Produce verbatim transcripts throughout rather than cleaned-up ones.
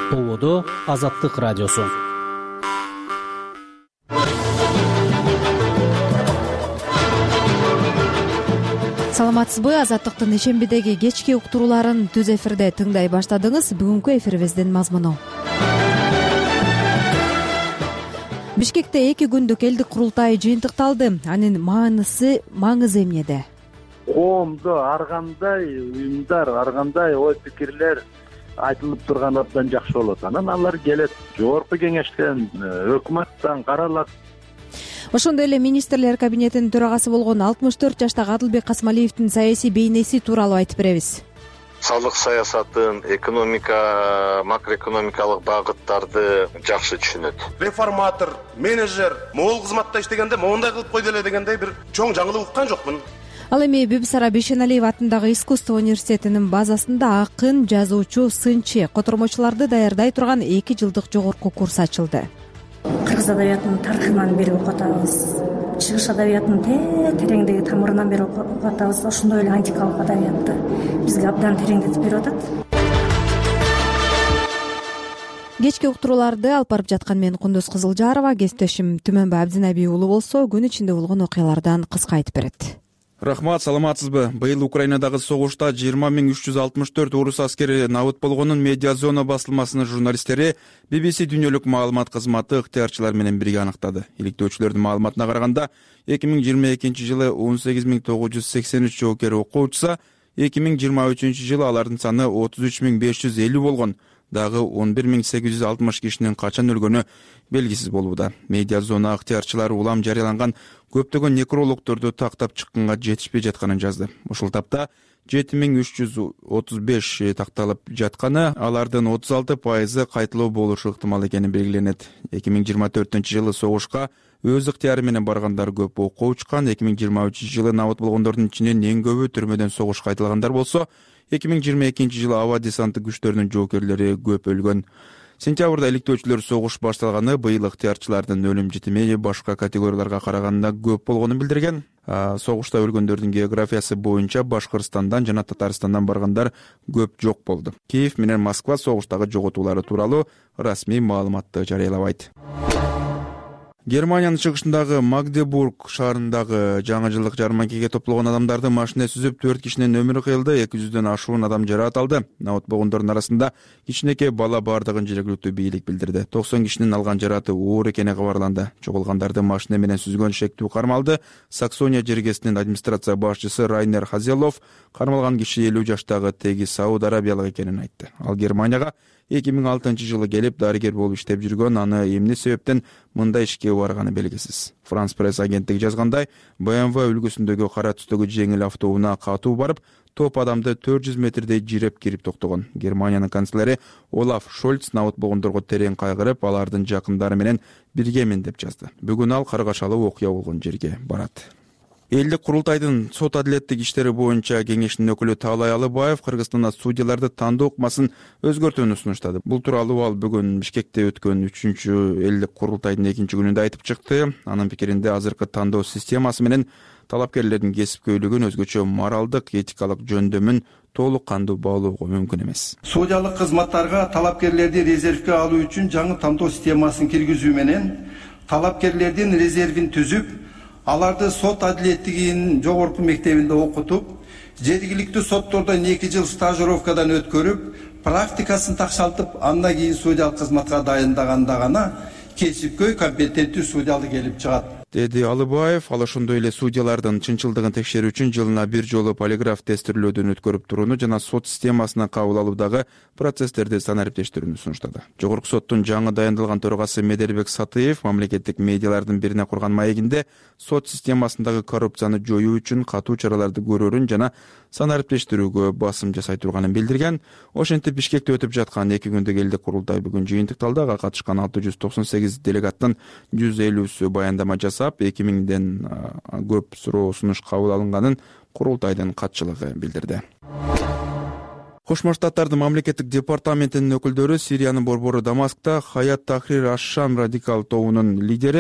Ободо Азаттык радиосу. Саламатсызбы? Азаттыктын ишембидеги кечки уктурууларын түз эфирде тыңдай баштадыңыз. Бүгүнкү эфирибиздин мазмуну: Бишкекте эки күндүк элдик курултай жыйынтыкталды. Анын маанысы маңызы эмнеде? Коомдо ар кандай уюмдар, ар кандай ой пикирлер айтылып турган абдан жакшы болот. Анан алар келет, жогорку кеңештен, өкмөттөн каралат. Ошондой эле министрлер кабинетинин төрагасы болгон алтымыш төрт жаштагы Адылбек Касмалиевдин саясий бейнеси тууралуу айтып беребиз. Салык саясатын, экономика, макроэкономикалык багыттарды жакшы түшүнөт. Реформатор, менеджер, могул кызматта иштегенде моундай кылып койду эле дегендей бир чоң жаңылык уккан жокмун. Ал эми Бибисара Бейшеналиева атындагы искусство университетинин базасында акын, жазуучу, сынчы, котормочуларды даярдай турган эки жылдык жогорку курс ачылды. Кыргыз адабиятынын тарыхынан бери окуп атабыз. Чыгыш адабиятынын тереңдеги тамырынан бери окуп атабыз. Ошондой эле антикалык адабиятты бизге абдан тереңдетип берип атат. Кечки уктурууларды алып барып жаткан мен Кундуз Кызылжарова, кесиптешим Түмөнбай Абдинабий уулу болсо, күн ичинде болгон окуялардан кыска айтып берет. Рахмат, саламатсызбы? Быйыл Украинадагы согушта жыйырма миң үч жүз алтымыш төрт орус аскери набыт болгонун Медиазона басылмасынын журналисттери би би си дүйнөлүк маалымат кызматы ыктыярчылар менен бирге аныктады. Иликтөөчүлөрдүн маалыматына караганда, эки миң жыйырма экинчи жылы он сегиз миң тогуз жүз сексен үч жоокер окуучуса, эки миң жыйырма үчүнчү жылы алардын саны отуз үч миң беш жүз элүү болгон. Дагы он бир миң сегиз жүз алтымыш кишинин качан өлгөнү белгисиз болууда. Медиазона ыктыярчылары улам жарыяланган көптөгөн некрологдорду тактап чыкканга жетишпей жатканын жазды. Ушул тапта жети миң үч жүз отуз беш такталып жатканы, алардын отуз алты пайызы кайталоо болушу ыктымал экени белгиленет. эки миң жыйырма төртүнчү жылы согушка өз ыктыяры менен баргандар көп окуу учкан. эки миң жыйырма үчүнчү жылы набыт болгондордун ичинен эң көбү түрмөдөн согушка кайталгандар болсо, эки миң жыйырма экинчи жылы аба десанттык күчтөрүнүн жоокерлери көп өлгөн. Сентябрда иликтөөчүлөр согуш башталганы быйыл ыктыярчылардын өлүм житими башка категорияларга караганда көп болгонун билдирген. Согушта өлгөндөрдүн географиясы боюнча Башкырстандан жана Татарстандан баргандар көп жок болду. Киев менен Москва согуштагы жоготуулары тууралуу расмий маалыматты жарыялабайт. Германиянын чыгышындагы Магдебург шаарындагы жаңы жылдык жарманкеге топтолгон адамдарды машина сүзүп төрт кишинин өмүрү кыйылды, эки жүздөн ашуун адам жараат алды. Набыт болгондордун арасында кичинекей бала бардыгын жергиликтүү бийлик билдирди. токсон кишинин алган жарааты оор экени кабарланды. Жоголгандарды машина менен сүзгөн шектүү кармалды. Саксония жергесинин администрация башчысы Райнер Хазелов кармалган киши элүү жаштагы теги Сауд Арабиялык экенин айтты. Ал Германияга эки миң алтынчы жылы келип дарыгер болуп иштеп жүргөн, аны эмне себептен мындай ишке барганы белгисиз. Франс пресс агенттиги жазгандай, бэ эм вэ үлгүсүндөгү кара түстөгү жеңил автоунаа катуу барып, топ адамды төрт жүз метрдей жиреп кирип токтогон. Германиянын канцлери Олаф Шольц набыт болгондорго терең кайгырып, алардын жакындары менен биргемин деп жазды. Бүгүн ал каргашалуу окуя болгон жерге барат. Элдик курултайдын сот адилеттик иштери боюнча кеңешинин өкүлү Таалай Алыбаев Кыргызстанда судьяларды тандоо ыкмасын өзгөртүүнү сунуштады. Бул тууралуу ал бүгүн Бишкекте өткөн үчүнчү элдик курултайдын экинчи күнүндө айтып чыкты. Анын пикиринде азыркы тандоо системасы менен талапкерлердин кесипкөйлүгүн, өзгөчө моралдык, этикалык жөндөмүн толук кандуу баалоого мүмкүн эмес. Судьялык кызматтарга талапкерлерди резервге алуу үчүн жаңы тандоо системасын киргизүү менен талапкерлердин резервин түзүп, аларды сот адилеттигинин жогорку мектебинде окутуп, жергиликтүү соттордон эки жыл стажировкадан өткөрүп, практикасын такшалтып, андан кийин судьялык кызматка дайындаганда гана кесипкөй компетенттүү судьялы келип чыгат, деди Алыбаев. Ал ошондой эле судьялардын чынчылдыгын текшерүү үчүн жылына бир жолу полиграф тестирлөөдөн өткөрүп турууну жана сот системасына кабыл алуудагы процесстерди санариптештирүүнү сунуштады. Жогорку соттун жаңы дайындалган төрагасы Медербек Сатыев мамлекеттик медиалардын бирине курган маегинде сот системасындагы коррупцияны жоюу үчүн катуу чараларды көрөрүн жана санариптештирүүгө басым жасай турганын билдирген. Ошентип Бишкекте өтүп жаткан эки күндүк элдик курултай бүгүн жыйынтыкталды. Ага катышкан алты жүз токсон сегиз делегаттын жүз элүүсү баяндама жасап, эки миңден көп суроо сунуш кабыл алынганын курултайдын катчылыгы билдирди. Кошмо Штаттардын мамлекеттик департаментинин өкүлдөрү Сириянын борбору Дамаскта Хаят Тахрир аш-Шам радикал тобунун лидери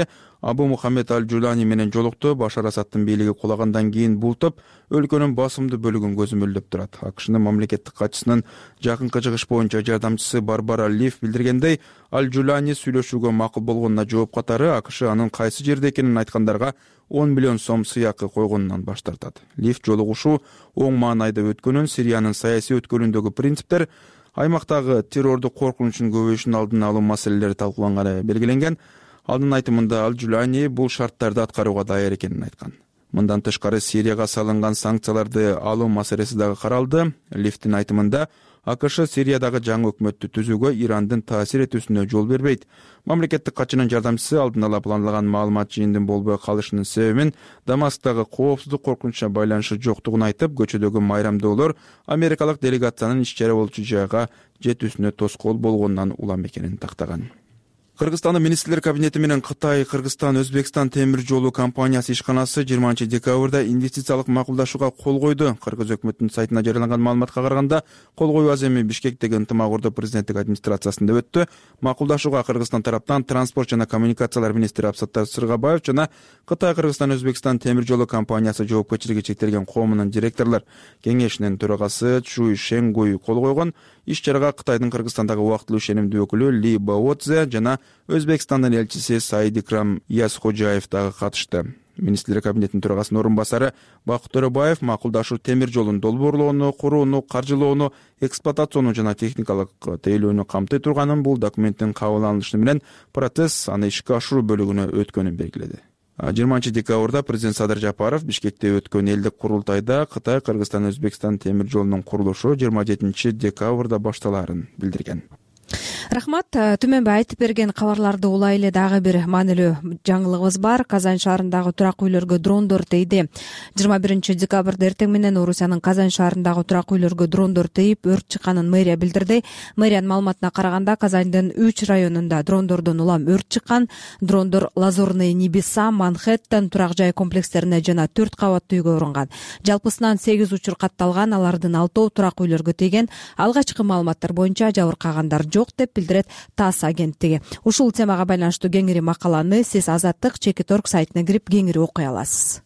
Абу Мухаммед Аль-Джулани менен жолукту. Башар Асадтын бийлиги кулагандан кийин бул топ өлкөнүн басымдуу бөлүгүн көзөмөлдөп турат. АКШнын мамлекеттик катчысынын жакынкы чыгыш боюнча жардамчысы Барбара Лиф билдиргендей, Аль-Джулани сүйлөшүүгө макул болгонуна жооп катары АКШ анын кайсы жерде экенин айткандарга он миллион сом сыйакы койгонунан баш тартат. Лиф жолугушуу оң маанайда өткөнүн, Сириянын саясий өткөлүндөгү принциптер, аймактагы террордук коркунучун көбөйүшүнүн алдын алуу маселелери талкууланганы белгиленген. Анын айтымында Аль-Джулани бул шарттарды аткарууга даяр экенин айткан. Мындан тышкары Сирияга салынган санкцияларды алуу маселеси дагы каралды. Лифтин айтымында АКШ Сириядагы жаңы өкмөттү түзүүгө Ирандын таасир этүүсүнө жол бербейт. Мамлекеттик катчынын жардамчысы алдын ала планлаган маалымат жыйындын болбой калышынын себебин Дамасктагы коопсуздук коркунучуна байланышы жоктугун айтып, көчөдөгү майрамдоолор америкалык делегациянын иш чара болчу жайга жетүүсүнө тоскоол болгонунан улам экенин тактаган. Кыргызстандын министрлер кабинети менен Кытай, Кыргызстан, Өзбекстан темир жолу компаниясы ишканасы жыйырманчы декабрда инвестициялык макулдашууга кол койду. Кыргыз өкмөтүнүн сайтына жарыяланган маалыматка караганда, кол коюу аземи Бишкектеги ынтымак ордо президенттик администрациясында өттү. Макулдашууга Кыргызстан тараптан транспорт жана коммуникациялар министри Абсаттар Сыргабаев жана Кытай, Кыргызстан, Өзбекстан темир жолу компаниясы жоопкерчилиги чектелген коомунун директорлор кеңешинин төрагасы Чуй Шенгуй кол койгон. Иш чарага Кытайдын Кыргызстандагы убактылуу ишенимдүү өкүлү Ли Баодзе жана Өзбекстандын элчиси Саид Икрам Ясхожаев дагы катышты. Министрлер кабинетинин төрагасынын орун басары Бакыт Төрөбаев макулдашуу темир жолун долбоорлоону, курууну, каржылоону, эксплуатацияну жана техникалык тейлөөнү камтый турганын, бул документтин кабыл алынышы менен процесс аны ишке ашыруу бөлүгүнө өткөнүн белгиледи. жыйырманчы декабрда президент Садыр Жапаров Бишкекте өткөн элдик курултайда Кытай, Кыргызстан, Өзбекстан темир жолунун курулушу жыйырма жетинчи декабрда башталаарын билдирген. Рахмат. Түмөнбай айтып берген кабарларды улай эле дагы бир маанилүү жаңылыгыбыз бар. Казан шаарындагы турак үйлөргө дрондор тийди. жыйырма биринчи декабрда эртең менен Орусиянын Казан шаарындагы турак үйлөргө дрондор тийип, өрт чыкканын мэрия билдирди. Мэриянын маалыматына караганда, Казандын үч районунда дрондордон улам өрт чыккан. Дрондор Лазурный Небеса, Манхэттен турак жай комплекстерине жана төрт кабаттуу үйгө урунган. Жалпысынан сегиз учур катталган, алардын алтоо турак үйлөргө тийген. Алгачкы маалыматтар боюнча жабыркагандар жок деп билдирет ТАСС агенттиги. Ушул темага байланыштуу кеңири макаланы сиз Азаттык чекит точка орг сайтына кирип кеңири окуй аласыз.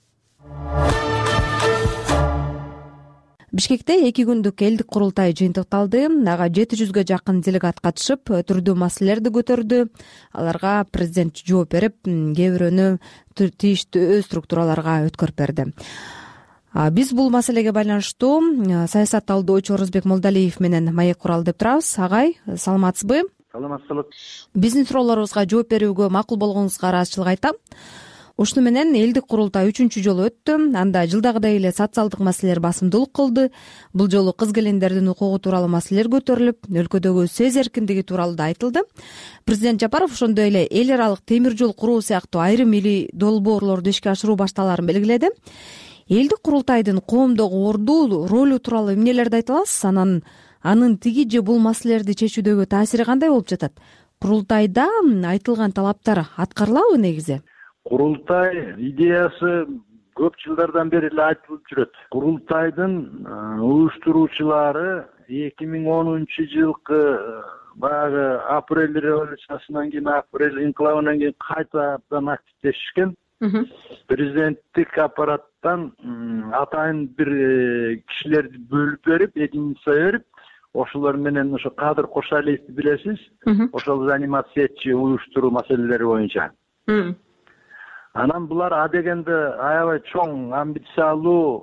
Бишкекте эки күндүк элдик курултай жыйынтыкталды. Ага жети жүзгө жакын делегат катышып, түрдүү маселелерди көтөрдү. Аларга президент жооп берип, кээ бирөөнү тийиштүү өз структураларга өткөрүп берди. Биз бул маселеге байланыштуу саясат талдоочу Орозбек Молдалиев менен маек куралы деп турабыз. Агай, саламатсызбы? Саламатсызбы. Биздин суроолорубузга жооп берүүгө макул болгонуңузга ыраазычылык айтам. Ушуну менен элдик курултай үчүнчү жолу өттү. Анда жылдагыдай эле социалдык маселелер басымдуулук кылды. Бул жолу кыз келиндердин укугу тууралуу маселелер көтөрүлүп, өлкөдөгү сөз эркиндиги тууралуу да айтылды. Президент Жапаров ошондой эле эл аралык темир жол куруу сыяктуу айрым ири долбоорлорду ишке ашыруу башталаарын белгиледи. Элдик курултайдын коомдогу орду, ролу тууралуу эмнелерди айта аласыз? Анан анын тиги же бул маселелерди чечүүдөгү таасири кандай болуп жатат? Курултайда айтылган талаптар аткарылабы негизи? Курултай идеясы көп жылдардан бери эле айтылып жүрөт. Курултайдын уюштуруучулары эки миң онунчу жылкы баягы апрель революциясынан кийин, апрель инкылабынан кийин кайтадан активдешишкен. Президенттик аппараттан атайын бир кишилерди бөлүп берип, единица берип, ошолор менен ошо Кадыр Кошалиевди билесиз, ошол заниматься этчи уюштуруу маселелери боюнча. Анан булар адегенде аябай чоң амбициялуу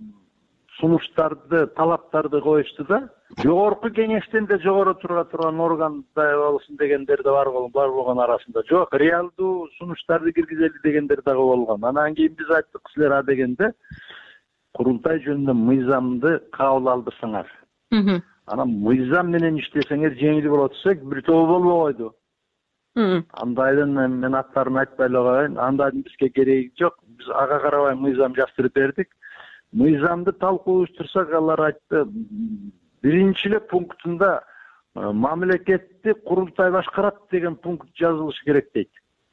сунуштарды, талаптарды коюшту да. Жогорку кеңештен да жогору тура турган органдай болсун дегендер да бар болгон арасында. Жок, реалдуу сунуштарды киргизели дегендер дагы болгон. Анан кийин биз айттык, силер адегенде курултай жөнүндө мыйзамды кабыл алдырсаңар. Анан мыйзам менен иштесеңер жеңил болот десек, бир тобу болбой койду. Андайдын мен аттарын айтпай эле коеюн. Андайдын бизге кереги жок. Биз ага карабай мыйзам жаздырып бердик. Мыйзамды талкуулаштырсак, алар айтты, биринчи эле пунктунда мамлекетти курултай башкарат деген пункт жазылышы керек дейт.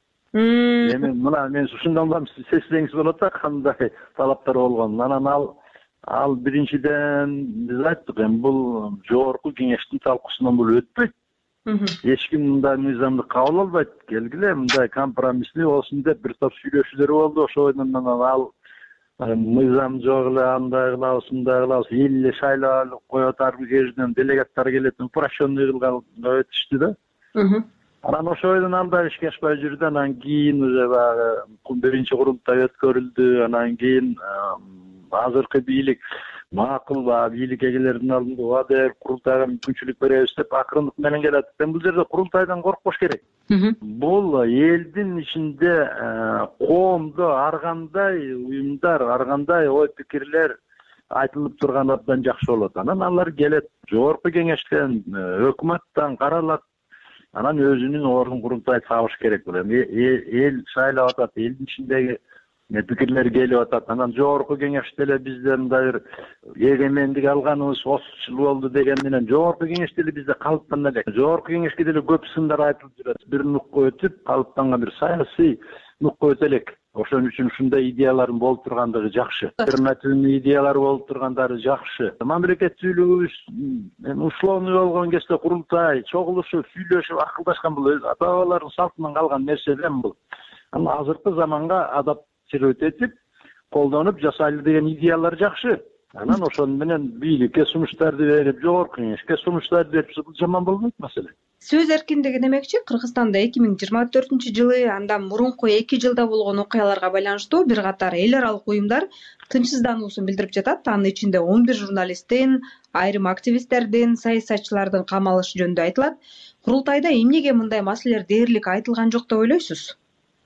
Эми мына мен ушундан улам сезсеңиз болот да кандай талаптар болгонун. Анан ал ал биринчиден биз айттык, эми бул жогорку кеңештин талкуусунан бул өтпөйт. эч ким мындай мыйзамды кабыл албайт, келгиле мындай компромисстүү болсун деп бир топ сүйлөшүүлөр болду. Ошойдон анан ал мыйзам жок эле, андай кылабыз, мындай кылабыз, эл эле шайлап коюп атарбы, кежинен делегаттар келет, упрощенный кылган өтүштү да. Анан ошойдон ал дагы ишке ашпай жүрдү. Анан кийин уже баягы биринчи курултай өткөрүлдү. Анан кийин азыркы бийлик макул баягы бийлик эгелеринин алдында убада берип курултайга мүмкүнчүлүк беребиз деп акырындык менен келат. Бул жерде курултайдан коркпош керек. Бул элдин ичинде коомдо ар кандай уюмдар, ар кандай ой пикирлер айтылып турган абдан жакшы болот. Анан алар келет, жогорку кеңештен, өкмөттөн каралат. Анан өзүнүн ордун курултай табыш керек. Эл шайлап атат, элдин ичиндеги пикирлер келип атат. Анан жогорку кеңеште эле бизде мындай бир эгемендик алганыбыз отуз жыл болду деген менен жогорку кеңеште эле бизде калыптан элек. Жогорку кеңешке деле көп сындар айтылып жүрөт. Бир нукка өтүп, калыптанган бир саясий нукка өтө элек. Ошон үчүн ушундай идеялардын болуп тургандыгы жакшы. Альтернативный идеялар болуп тургандары жакшы. Мамлекеттүүлүгүбүз условный болгон кезде курултай, чогулушуп, сүйлөшүп, акылдашкан бул ата бабалардын салтынан калган нерсе экен бул. Анан азыркы заманга адаптировать этип, колдонуп жасайлы деген идеялар жакшы. Анан ошон менен бийликке сунуштарды берип, жогорку кеңешке сунуштарды берип, бул жаман болбойт маселе. Сөз эркиндиги демекчи, Кыргызстанда эки миң жыйырма төртүнчү жылы, андан мурунку эки жылда болгон окуяларга байланыштуу бир катар эл аралык уюмдар тынчсыздануусун билдирип жатат. Анын ичинде он бир журналисттин, айрым активисттердин, саясатчылардын камалышы жөнүндө айтылат. Курултайда эмнеге мындай маселелер дээрлик айтылган жок деп ойлойсуз?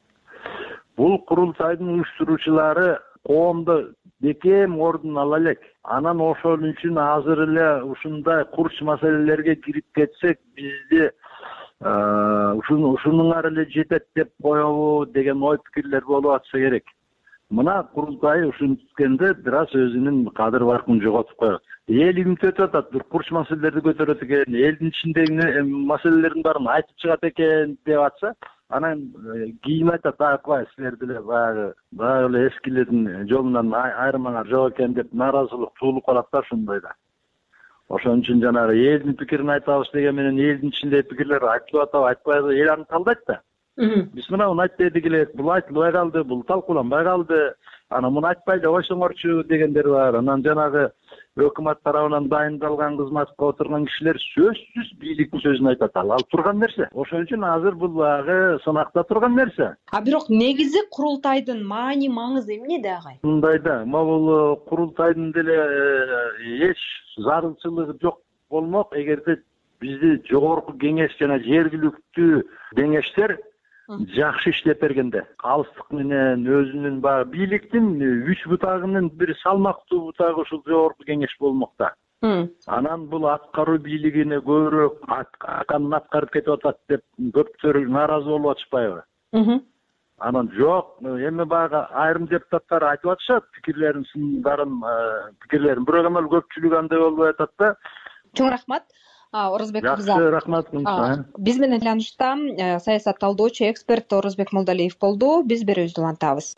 Бул курултайдын уюштуруучулары коомдо бекем ордун ала элек. Анан ошол үчүн азыр эле ушундай курч маселелерге кирип кетсек, бизди ушунуңар эле жетет деп коебу деген ой пикирлер болуп атса керек. Мына курултай ушинткенде бир аз өзүнүн кадыр баркын жоготуп коет. Эл үмүт атат, бир курч маселелерди көтөрөт экен, элдин ичиндеги маселелердин баарын айтып чыгат экен деп атса, анан кийин айтат, акбай силер деле баягы баягы эле эскилердин жолунан айырмаңар жок экен деп нааразылык туулуп калат да ушундайда. Ошон үчүн жанагы элдин пикирин айтабыз деген менен элдин ичиндеги пикирлер айтылып атабы, айтпайбы, эл аны талдайт да. Биз мына муну айтып дедик эле, бул айтылбай калды, бул талкууланбай калды, анан муну айтпай эле койсоңорчу дегендер бар. Анан жанагы өкмөт тарабынан дайындалган кызматка отурган кишилер сөзсүз бийликтин сөзүн айтат. Ал турган нерсе. Ошон үчүн азыр бул багы сынакта турган нерсе. А бирок негизи курултайдын маани маңызы эмнеде агай? Мындайда, могул курултайдын деле эч зарылчылыгы жок болмок эгерде бизди жогорку кеңеш жана жергиликтүү кеңештер жакшы иштеп бергенде, алыстык менен өзүнүн баягы бийликтин үч бутагынын бир салмактуу бутагы ушул жогорку кеңеш болмокта. Анан бул аткаруу бийлигине көбүрөөк аканын аткарып кетип атат деп көптөр нааразы болуп атышпайбы? Анан жок, эми баягы айрым депутаттар айтып атышат, пикирлерин сындарын, пикирлерин бирок эми көпчүлүк андай болбой атат да. Чоң рахмат. Орозбек мырза. Жакшы, рахмат. Биз менен байланышта саясат талдоочу эксперт Орозбек Молдалиев болду. Биз берүүбүздү улантабыз.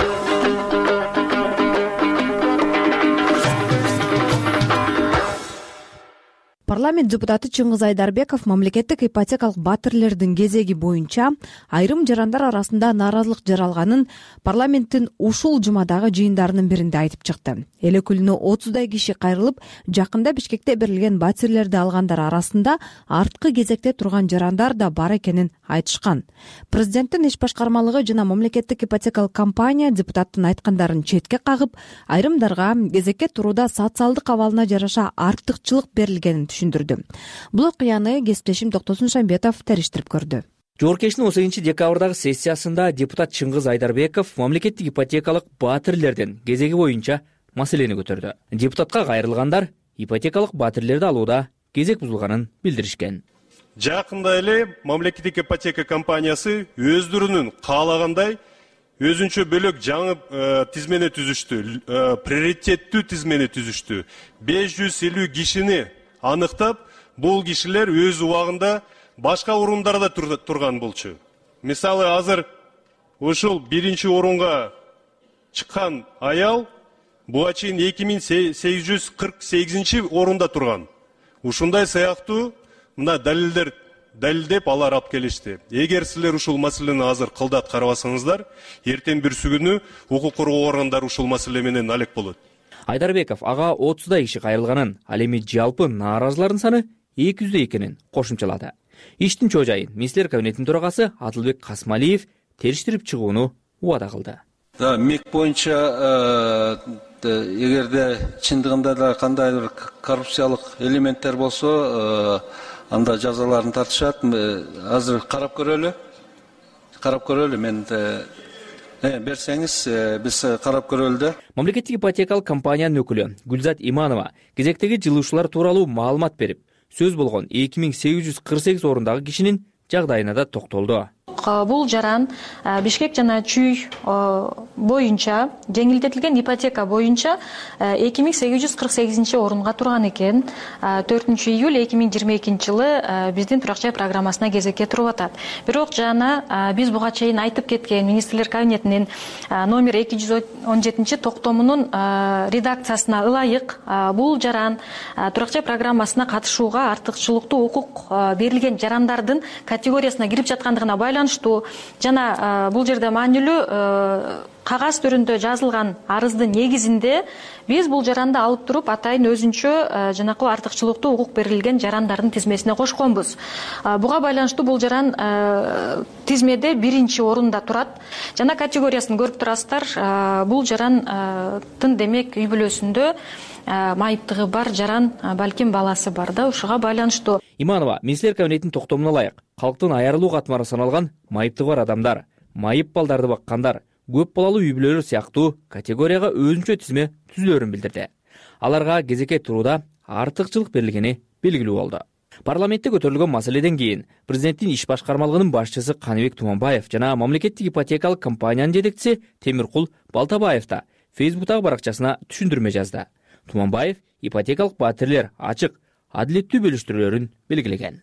Парламент депутаты Чыңгыз Айдарбеков мамлекеттик ипотекалык батирлердин кезеги боюнча айрым жарандар арасында нааразылык жаралганын парламенттин ушул жумадагы жыйындарынын биринде айтып чыкты. Эл өкүлүнө отуздай киши кайрылып, жакында Бишкекте берилген батирлерди алгандар арасында арткы кезекте турган жарандар да бар экенин айтышкан. Президенттин иш башкармалыгы жана мамлекеттик ипотекалык компания депутаттын айткандарын четке кагып, айрымдарга кезекке турууда социалдык абалына жараша артыкчылык берилгенин түшүндүрдү. Бул окуяны кесиптешим Токтосун Шамбетов териштирип көрдү. Жогоркештин он сегизинчи декабрдагы сессиясында депутат Чыңгыз Айдарбеков мамлекеттик ипотекалык батирлердин кезеги боюнча маселени көтөрдү. Депутатка кайрылгандар ипотекалык батирлерди алууда кезек бузулганын билдиришкен. Жакында эле мамлекеттик ипотека компаниясы өздөрүнүн каалагандай өзүнчө бөлөк жаңы тизмени түзүштү, приоритеттүү тизмени түзүштү. беш жүз элүү кишини аныктап, бул кишилер өз убагында башка орундарда турган болчу. Мисалы, азыр ушул биринчи орунга чыккан аял буга чейин эки миң сегиз жүз кырк сегизинчи орунда турган. Ушундай сыяктуу мына далилдер далилдеп алар алып келишти. Эгер силер ушул маселени азыр кылдат карабасаңыздар, эртең бирсү күнү укук коргоо органдары ушул маселе менен алек болот. Айдарбеков ага отуздай киши кайрылганын, ал эми жалпы нааразылардын саны эки жүздөй экенин кошумчалады. Иштин чоо-жайын министрлер кабинетинин төрагасы Адылбек Касмалиев териштирип чыгууну убада кылды. Да, МИК боюнча эгерде чындыгында да кандайдыр коррупциялык элементтер болсо, анда жазаларын тартышат. Азыр карап көрөлү. Карап көрөлү. Мен берсеңиз, биз карап көрөлдү. Мамлекеттик ипотекалык компаниянын өкүлү Гүлзат Иманова кезектеги жылуучулар тууралуу маалымат берип, сөз болгон эки миң сегиз жүз кырк сегиз орундагы кишинин жагдайына да токтолду. Бул жаран Бишкек жана Чүй боюнча жеңилдетилген ипотека боюнча эки миң сегиз жүз кырк сегизинчи орунга турган экен. төртүнчү июль эки миң жыйырма экинчи жылы биздин турак жай программасына кезекке туруп атат. Бирок жана биз буга чейин айтып кеткен министрлер кабинетинин номер эки жүз он жетинчи токтомунун редакциясына ылайык бул жаран турак жай программасына катышууга артыкчылыктуу укук берилген жарандардын категориясына кирип жаткандыгына байланыштуу жана бул жерде маанилүү кагаз түрүндө жазылган арыздын негизинде биз бул жаранды алып туруп атайын өзүнчө жанакы артыкчылыктуу укук берилген жарандардын тизмесине кошконбуз. Буга байланыштуу бул жаран тизмеде биринчи орунда турат. Жана категориясын көрүп турасыздар, бул жарандын демек үй бүлөсүндө майыптыгы бар жаран, балким баласы бар да, ушуга байланыштуу. Иманова министрлер кабинетинин токтомуна ылайык калктын аярылуу катмары саналган майыптыгы бар адамдар, майып балдарды баккандар, көп балалуу үй бүлөлөр сыяктуу категорияга өзүнчө тизме түзүлөрүн билдирди. Аларга кезекке турууда артыкчылык берилгени белгилүү болду. Парламентте көтөрүлгөн маселеден кийин президенттин иш башкармалыгынын башчысы Каныбек Туманбаев жана мамлекеттик ипотекалык компаниянын жетекчиси Темиркул Балтабаев да Фейсбуктагы баракчасына түшүндүрмө жазды. Туманбаев ипотекалык баатирлер ачык, адилеттүү бөлүштүрүүлөрүн белгилеген.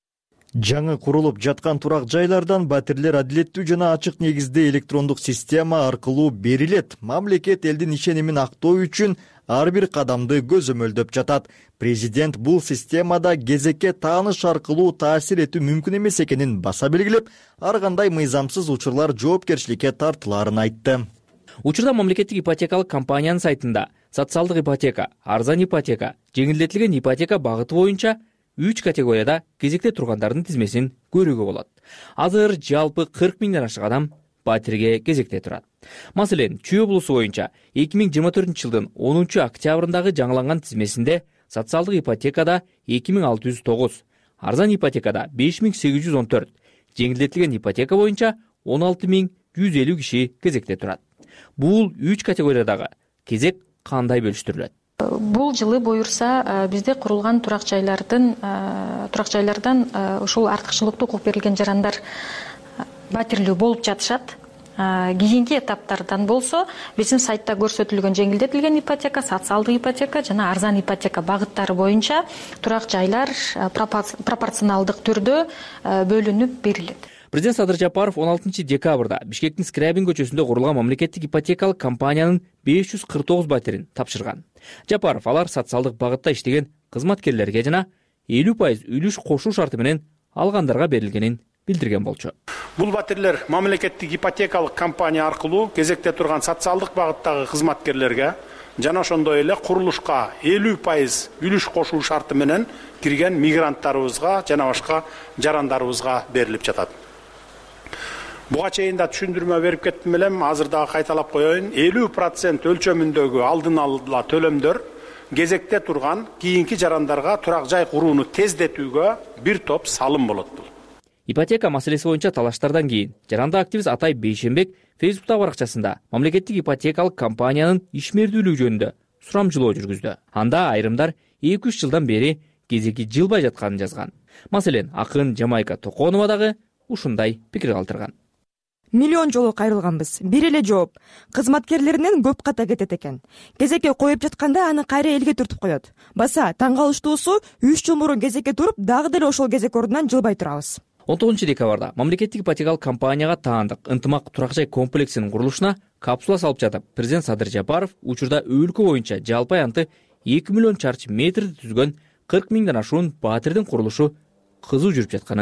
Жаңы курулуп жаткан турак жайлардан баатирлер адилеттүү жана ачык негизде электрондук система аркылуу берилет. Мамлекет элдин ишенимин актоо үчүн ар бир кадамды көзөмөлдөп жатат. Президент бул системада кезекке тааныш аркылуу таасир этүү мүмкүн эмес экенин баса белгилеп, ар кандай мыйзамсыз учурлар жоопкерчиликке тартылаарын айтты. Учурда мамлекеттик ипотекалык компаниянын сайтында социалдык ипотека, арзан ипотека, жеңилдетилген ипотека багыты боюнча үч категорияда кезекте тургандардын тизмесин көрүүгө болот. Азыр жалпы кырк миңден ашык адам баатирге кезекте турат. Маселен, Чүй облусу боюнча эки миң жыйырма төртүнчү жылдын онунчу октябрындагы жаңыланган тизмесинде социалдык ипотекада эки миң алты жүз тогуз, арзан ипотекада беш миң сегиз жүз он төрт, жеңилдетилген ипотека боюнча он алты миң жүз элүү киши кезекте турат. Бул үч категориядагы кезек кандай бөлүштүрүлөт? Бул жылы буюрса бизде курулган турак жайлардын турак жайлардан ушул артыкчылыктуу укук берилген жарандар баатирлүү болуп жатышат. Кийинки этаптардан болсо биздин сайтта көрсөтүлгөн жеңилдетилген ипотека, социалдык ипотека жана арзан ипотека багыттары боюнча турак жайлар пропорционалдык түрдө бөлүнүп берилет. Президент Садыр Жапаров он алтынчы декабрда Бишкектин Скрябин көчөсүндө курулган мамлекеттик ипотекалык компаниянын беш жүз кырк тогуз баатирин тапшырган. Жапаров алар социалдык багытта иштеген кызматкерлерге жана элүү пайыз үлүш кошуу шарты менен алгандарга берилгенин билдирген болчу. Бул баатирлер мамлекеттик ипотекалык компания аркылуу кезекте турган социалдык багыттагы кызматкерлерге жана ошондой эле курулушка элүү пайыз үлүш кошуу шарты менен кирген мигранттарыбызга жана башка жарандарыбызга берилип жатат. Буга чейин да түшүндүрмө берип кеттим элем, азыр дагы кайталап коеюн. элүү процент өлчөмүндөгү алдын ала төлөмдөр кезекте турган кийинки жарандарга турак жай курууну тездетүүгө бир топ салым болот. Ипотека маселеси боюнча талаштардан кийин жаранды активист Атай Бейшенбек Фейсбуктагы баракчасында мамлекеттик ипотекалык компаниянын ишмердүүлүгү жөнүндө сурамжылоо жүргүздү. Анда айрымдар эки үч жылдан бери кезеги жылбай жатканын жазган. Маселен, акын Жамайка Токонова дагы ушундай пикир калтырган. Миллион жолу кайрылганбыз. Бир эле жооп. Кызматкерлеринен көп ката кетет экен. Кезекке коюп жатканда аны кайра элге түртүп коет. Баса таң калыштуусу үч жыл мурун кезекке туруп, дагы деле ошол кезек ордунан жылбай турабыз. он тогузунчу декабрда мамлекеттик ипотекалык компанияга таандык ынтымак турак жай комплексинин курулушуна капсула салып жатып, президент Садыр Жапаров учурда өлкө боюнча жалпы аянты эки миллион чарчы метрди түзгөн кырк миңден ашуун баатирдин курулушу кызуу жүрүп жатканын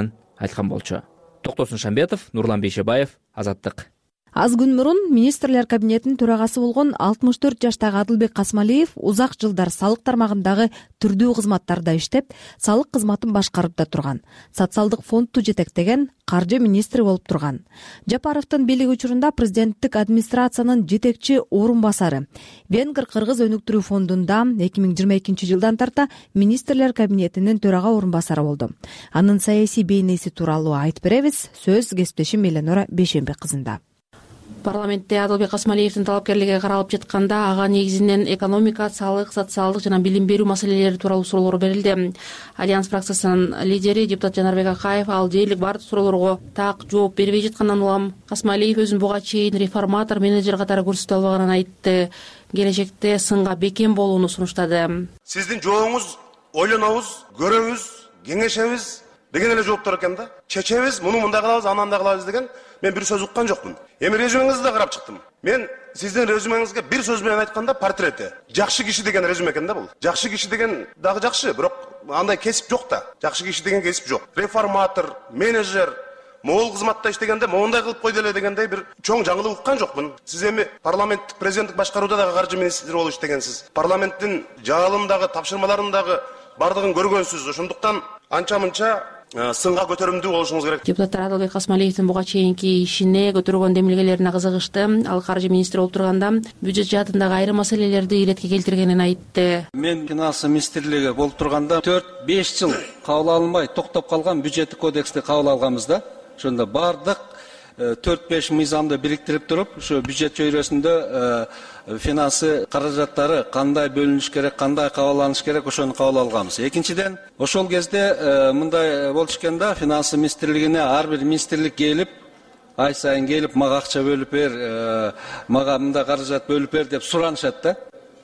айткан болчу. Токтосун Шамбетов, Нурлан Бейшебаев, Азаттык. Аз күн мурун министрлер кабинетинин төрагасы болгон алтымыш төрт жаштагы Адылбек Касмалиев узак жылдар салык тармагындагы түрдүү кызматтарда иштеп, салык кызматын башкарып да турган. Социалдык фондду жетектеген каржы министри болуп турган. Жапаровдун бийлиги учурунда президенттик администрациянын жетекчи орун басары. Венгр кыргыз өнүктүрүү фондунда эки миң жыйырма экинчи жылдан тарта министрлер кабинетинин төрага орун басары болду. Анын саясий бейнеси тууралуу айтып беребиз. Сөз кесиптешим Эленора Бейшембек кызында. Парламентте Адылбек Касмалиевдин талапкерлиги каралып жатканда ага негизинен экономика, салык, социалдык жана билим берүү маселелери тууралуу суроолор берилди. Альянс фракциясынын лидери депутат Жанарбек Акаев ал дээрлик бардык суроолорго так жооп бербей жаткандан улам Касмалиев өзүн буга чейин реформатор, менеджер катары көрсөтө албаганын айтты. Келечекте сынга бекем болууну сунуштады. Сиздин жооңуз ойлонобуз, көрөбүз, кеңешебиз деген эле жооптор экен да. Чечебиз, муну мындай кылабыз, анан мындай кылабыз деген мен бир сөз уккан жокмун. Эми резюмеңизди да карап чыктым. Мен сиздин резюмеңизге бир сөз менен айтканда портрети. Жакшы киши деген резюме экен да бул. Жакшы киши деген дагы жакшы, бирок андай кесип жок да. Жакшы киши деген кесип жок. Реформатор, менеджер, могул кызматта иштегенде моундай кылып койду эле дегендей бир чоң жаңылык уккан жокмун. Сиз эми парламенттик президенттик башкарууда дагы каржы министри болуп иштегенсиз. Парламенттин жаалындагы, тапшырмаларындагы бардыгын көргөнсүз. Ошондуктан анча-мынча сынга көтөрүмдүү болушуңуз керек. Депутаттар Адылбек Касмалиевдин буга чейинки ишине, көтөргөн демилгелерине кызыгышты. Ал каржы министри болуп турганда бюджет жаатындагы айрым маселелерди иретке келтиргенин айтты. Мен финансы министрлиги болуп турганда төрт беш жыл кабыл алынбай токтоп калган бюджеттик кодексти кабыл алганбыз да. Ошондо бардык төрт беш мыйзамды бириктирип туруп, ошо бюджет чөйрөсүндө финансы каражаттары кандай бөлүнүш керек, кандай кабылданыш керек, ошону кабыл алганбыз. Экинчиден, ошол кезде мындай болуш экен да, финансы министрлигине ар бир министрлик келип, ай сайын келип, мага акча бөлүп бер, мага мындай каражат бөлүп бер деп суранышат да.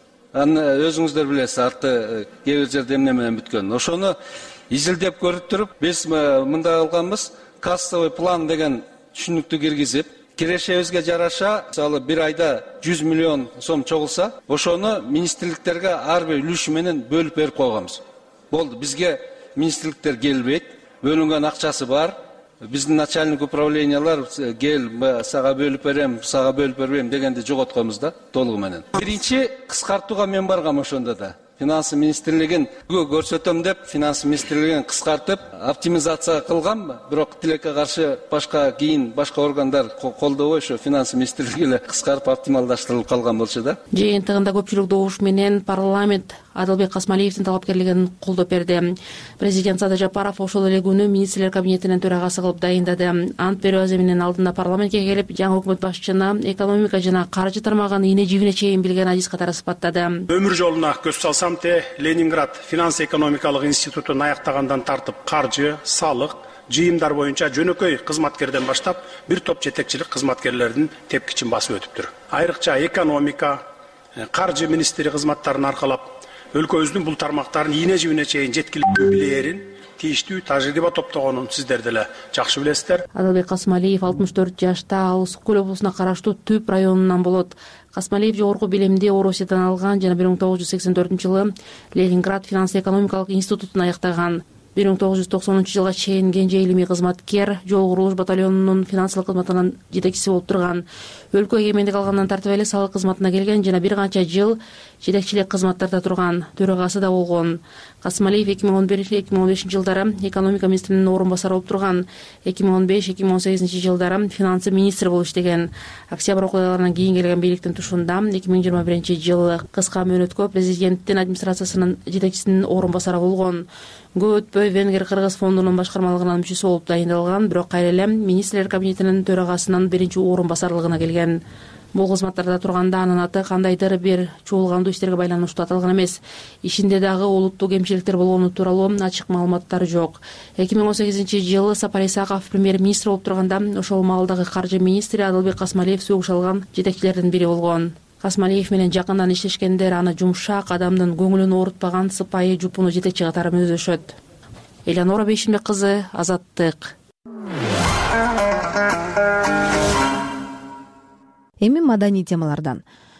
Аны өзүңүздөр билесиз, арты кээ бир жерде эмне менен бүткөн. Ошону изилдеп көрүп туруп, биз мындай кылганбыз, кассовый план деген түшүнүктү киргизип, кирешебизге жараша, мисалы бир айда жүз миллион сом чогулса, ошону министрликтерге ар бир үлүшү менен бөлүп берип койганбыз. Болду, бизге министрликтер келбейт, бөлүнгөн акчасы бар. Биздин начальник управлениялар кел, сага бөлүп берем, сага бөлүп бербейм дегенди жоготконбуз да, толугу менен. Биринчи кыскартууга мен баргам ошондо да. Финансы министрлигин көрсөтөм деп, финансы министрлигин кыскартып, оптимизация кылгам, бирок тилекке каршы башка кийин башка органдар колдобой ошо финансы министрлиги эле кыскарып оптималдаштырылып калган болчу да. Жыйынтыгында көпчүлүк добуш менен парламент Адылбек Касмалиевдин талапкерлигин колдоп берди. Президент Садыр Жапаров ошол эле күнү министрлер кабинетинин төрагасы кылып дайындады. Ант берүү аземинин алдында парламентке келип, жаңы өкмөт башчыны экономика жана каржы тармагын ийне жибине чейин билген адис катары сыпаттады. Өмүр жолуна көз салсам те, Ленинград финанс экономикалык институтун аяктагандан тартып каржы, салык, жыйымдар боюнча жөнөкөй кызматкерден баштап бир топ жетекчилик кызматкерлердин тепкичин басып өтүптүр. Айрыкча экономика, каржы министри кызматтарын аркалап өлкөбүздүн бул тармактарын ийне жибине чейин жеткиликтүү билээрин, тийиштүү тажрыйба топтогонун сиздер деле жакшы билесиздер. Адылбек Касмалиев алтымыш төрт жашта, ал Ысык көл облусуна караштуу Түп районунан болот. Касмалиев жогорку билимди Орусиядан алган жана бир миң тогуз жүз сексен төртүнчү жылы Ленинград финанс экономикалык институтун аяктаган. бир миң тогуз жүз токсонунчу жылга чейин кенже илимий кызматкер, жол курулуш батальонунун финансылык кызматынын жетекчиси болуп турган. Өлкө эгемендик алгандан тартып эле салык кызматына келген жана бир канча жыл жетекчилик кызматтарда турган, төрагасы да болгон. Касмалиев эки миң он бир эки миң он бешинчи жылдары экономика министринин орун басары болуп турган. эки миң он беш эки миң он сегизинчи жылдары финансы министри болуп иштеген. Октябрь окуяларынан кийин келген бийликтин тушунда эки миң жыйырма биринчи жылы кыска мөөнөткө президенттин администрациясынын жетекчисинин орун басары болгон. Көп өтпөй Венгр кыргыз фондунун башкармалыгынын мүчөсү болуп дайындалган, бирок кайра эле министрлер кабинетинин төрагасынын биринчи орун басарлыгына келген. Бул кызматтарда турганда анын аты кандайдыр бир чуулгандуу иштерге байланыштуу аталган эмес. Ишинде дагы олуттуу кемчиликтер болгону тууралуу ачык маалыматтар жок. эки миң он сегизинчи жылы Сапар Исаков премьер-министр болуп турганда ошол маалдагы каржы министри Адылбек Касмалиев сөгүш алган жетекчилердин бири болгон. Касмалиев менен жакындан иштешкендер аны жумшак, адамдын көңүлүн оорутпаган сыпайы жупуну жетекчи катары мүнөздөшөт. Эленора Бейшембек кызы, Азаттык. Эми маданий темалардан.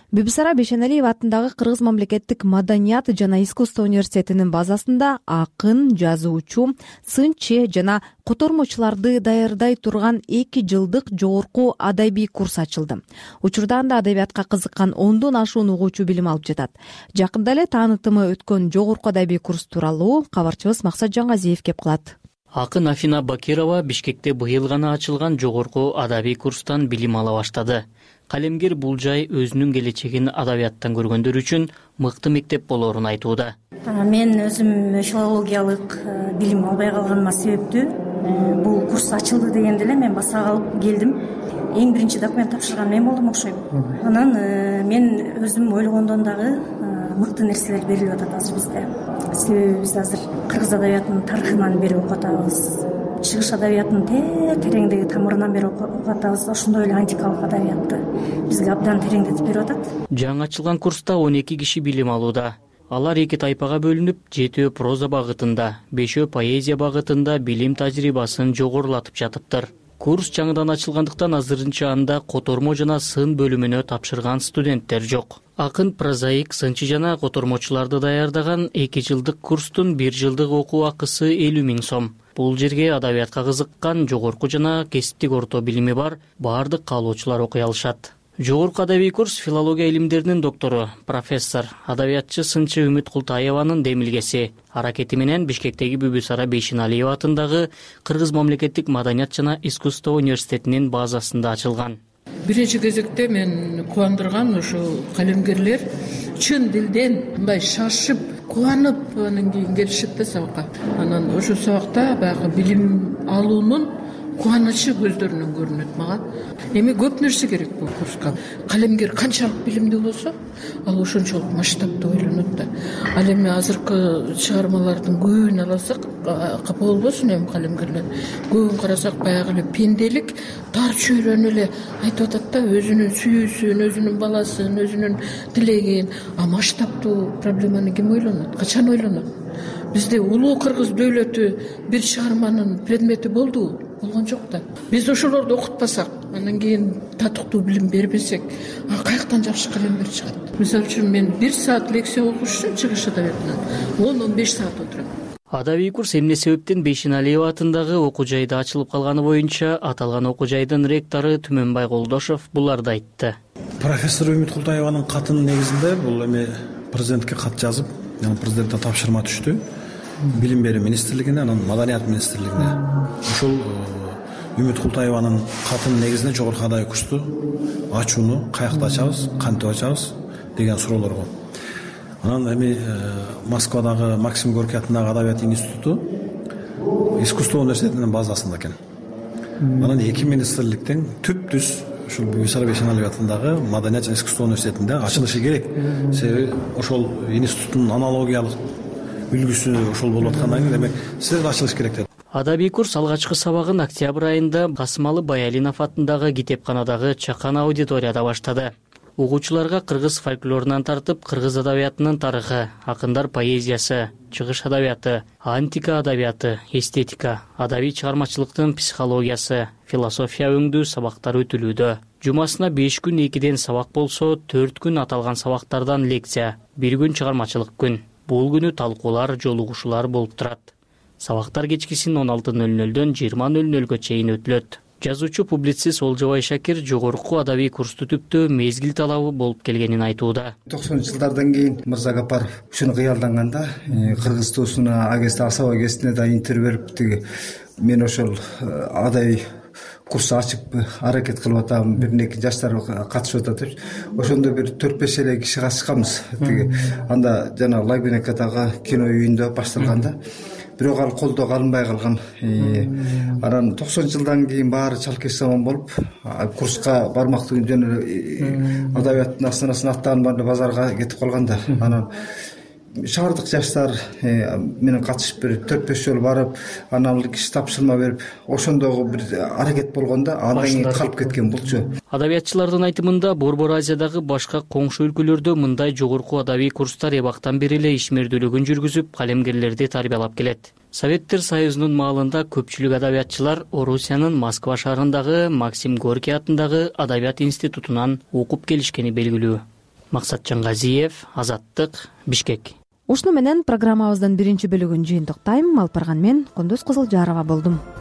Бибисара Бейшеналиев атындагы Кыргыз мамлекеттик маданият жана искусство университетинин базасында акын, жазуучу, сынчы жана котормочуларды даярдай турган эки жылдык жогорку адабий курс ачылды. Учурда анда адабиятка кызыккан ондон ашуун угуучу билим алып жатат. Жакында эле таанытымы өткөн жогорку адабий курс тууралуу кабарчыбыз Максат Жаңгазиев кеп кылат. Акын Афина Бакирова Бишкекте быйыл гана ачылган жогорку адабий курстан билим ала баштады. Калемгер бул жай өзүнүн келечегин адабияттан көргөндөр үчүн мыкты мектеп болоорун айтууда. Мен өзүм филологиялык билим албай калганыма себептүү бул курс ачылды дегенде эле мен баса калып келдим. Эң биринчи документ тапшырган мен болдум окшойм. Анан мен өзүм ойлогондон дагы мыкты нерселер берилип атат азыр бизде. Себеби биз азыр кыргыз адабиятынын тарыхынан бери окуп атабыз. Чыгыш адабиятынын тереңдеги тамырынан бери окуп атабыз. Ошондой эле антикалык адабиятты бизге абдан тереңдетип берип атат. Жаңы ачылган курста он эки киши билим алууда. Алар эки тайпага бөлүнүп, жетөө проза багытында, бешөө поэзия багытында билим тажрыйбасын жогорулатып жатыптыр. Курс жаңыдан ачылгандыктан азырынча анда котормо жана сын бөлүмүнө тапшырган студенттер жок. Акын, прозаик, сынчы жана котормочуларды даярдаган эки жылдык курстун бир жылдык окуу акысы элүү миң сом. Бул жерге адабиятка кызыккан, жогорку жана кесиптик орто билими бар баардык каалоочулар окуй алышат. Жогорку адабий курс филология илимдеринин доктору, профессор, адабиятчы сынчы Үмүт Култаеванын демилгеси. Аракети менен Бишкектеги Бибисара Бейшеналиев атындагы Кыргыз мамлекеттик маданият жана искусство университетинин базасында ачылган. Биринчи кезекте мен кубандырган ошол калемгерлер чын дилден мындай шашып, кубанып анан кийин келишет да сабакка. Анан ошол сабакта баягы билим алуунун кубанычы көздөрүнөн көрүнөт мага. Эми көп нерсе керек бул курска. Калемгер канчалык билимдүү болсо, ал ошончолук масштабтуу ойлонот да. Ал эми азыркы чыгармалардын көбүн алсак, капа болбосун эми калемгерлер. Көбүн карасак баягы эле пенделик, тар чөйрөнү эле айтып атат да, өзүнүн сүйүүсүн, өзүнүн баласын, өзүнүн тилегин. А масштабтуу проблеманы ким ойлонот? Качан ойлонот? Бизде улуу кыргыз дөөлөтү бир чыгарманын предмети болду, болгон жок да. Биз ошолорду окутпасак, анан кийин татыктуу билим бербесек, а каяктан жакшы калемгер чыгат? Мисалы үчүн мен бир саат лекция окуш үчүн чыгыш адабиятынан он он беш саат отурам. Адабий курс эмне себептен Бейшеналиев атындагы окуу жайда ачылып калганы боюнча аталган окуу жайдын ректору Түмөнбай Колдошов буларды айтты. Профессор Үмүт Култаеванын катынын негизинде бул эми президентке кат жазып, анан президенттен тапшырма түштү. Билим берүү министрлигине, анан маданият министрлигине. Ошол Үмүт Култаеванын катынын негизинде жогорку адабий курсту ачууну каякта ачабыз, кантип ачабыз деген суроолорго. Анан эми Москвадагы Максим Горький атындагы адабият институту искусство университетинин базасында экен. Анан эки министрликтен түп-түз ушул Бибисара Бейшеналиев атындагы маданият жана искусство университетинде ачылышы керек. Себеби ошол институттун аналогиялык үлгүсү ошол болуп аткандан кийин демек силер да ачылыш керек деп. Адабий курс алгачкы сабагын октябрь айында Касымалы Баялинов атындагы китепканадагы чакан аудиторияда баштады. Угуучуларга кыргыз фольклорунан тартып кыргыз адабиятынын тарыхы, акындар поэзиясы, чыгыш адабияты, антика адабияты, эстетика, адабий чыгармачылыктын психологиясы, философия өңдүү сабактар өтүлүүдө. Жумасына беш күн экиден сабак болсо, төрт күн аталган сабактардан лекция, бир күн чыгармачылык күн. Бул күнү талкуулар, жолугушуулар болуп турат. Сабактар кечкисин он алты нөл нөлдөн жыйырма нөл нөлгө чейин өтүлөт. Жазуучу публицист Олжобай Шакир жогорку адабий курсту түптү мезгил талабы болуп келгенин айтууда. токсонунчу жылдардан кийин Мырза Гапаров ушуну кыялданганда кыргыз туусуна агесте асаба кесине да интервью берип тиги мен ошол адабий курс ачып аракет кылып атам, бир неки жаштар катышып атат деп. Ошондо бир төрт беш эле киши катышканбыз. Тиги анда жана Лагунекадагы кино үйүндө башталганда бирок ал колдоо алынбай калган. Анан токсонунчу жылдан кийин баары чалкеш заман болуп, курска бармактуу жана адабияттын астанасына аттанып баары базарга кетип калганда, анан шаардык жаштар менен катышып бир төрт беш жолу барып, анан киши тапшырма берип, ошондогу бир аракет болгондо андан кийин калып кеткен булчу. Адабиятчылардын айтымында Борбор Азиядагы башка коңшу өлкөлөрдө мындай жогорку адабий курстар эбактан бери эле ишмердүүлүгүн жүргүзүп, калемгерлерди тарбиялап келет. Советтер Союзунун маалында көпчүлүк адабиятчылар Орусиянын Москва шаарындагы Максим Горький атындагы Адабият институтунан окуп келишкени белгилүү. Максат Жаңгазиев, Азаттык, Бишкек. Ушуну менен программабыздын биринчи бөлүгүн жыйынтыктайм. Алып барган мен Кундуз Кызылжарова болдум.